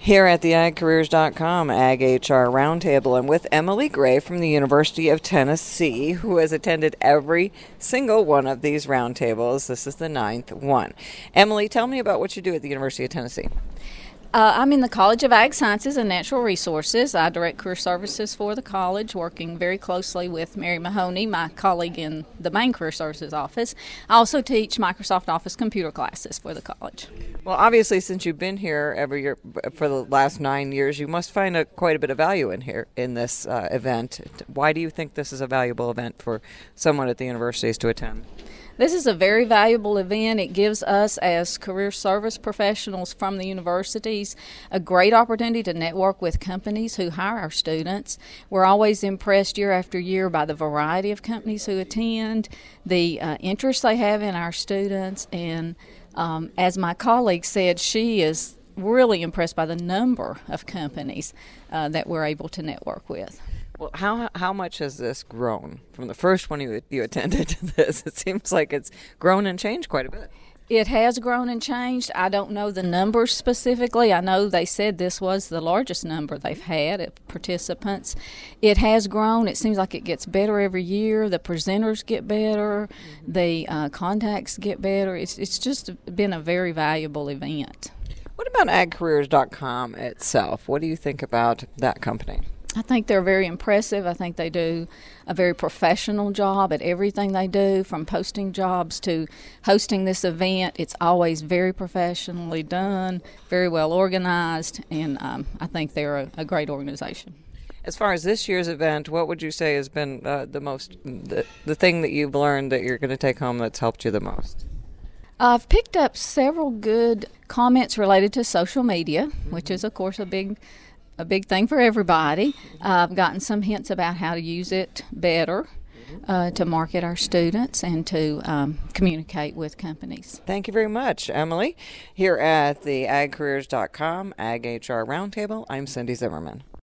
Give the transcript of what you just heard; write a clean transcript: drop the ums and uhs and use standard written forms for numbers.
Here at the agcareers.com Ag HR Roundtable, I'm with Emily Gray from the University of Tennessee, who has attended every single one of these roundtables. This is the 9th one. Emily, tell me about what you do at the University of Tennessee. I'm in the College of Ag Sciences and Natural Resources. I direct career services for the college, working very closely with Mary Mahoney, my colleague in the main career services office. I also teach Microsoft Office computer classes for the college. Well, obviously, since you've been here every year for the last 9 years, you must find quite a bit of value in this event. Why do you think this is a valuable event for someone at the universities to attend? This is a very valuable event. It gives us, as career service professionals from the universities, a great opportunity to network with companies who hire our students. We're always impressed year after year by the variety of companies who attend, the interest they have in our students, and as my colleague said, she is really impressed by the number of companies that we're able to network with. Well, how much has this grown from the first one you attended to this? It seems like it's grown and changed quite a bit. It has grown and changed. I don't know the numbers specifically. I know they said this was the largest number they've had of participants. It has grown. It seems like it gets better every year. The presenters get better. The contacts get better. It's just been a very valuable event. What about agcareers.com itself? What do you think about that company? I think they're very impressive. I think they do a very professional job at everything they do, from posting jobs to hosting this event. It's always very professionally done, very well organized, and I think they're a great organization. As far as this year's event, what would you say has been the thing that you've learned that you're going to take home that's helped you the most? I've picked up several good comments related to social media, which is, of course, a big thing for everybody. I've gotten some hints about how to use it better to market our students and to communicate with companies. Thank you very much, Emily. Here at the agcareers.com Ag HR Roundtable, I'm Cindy Zimmerman.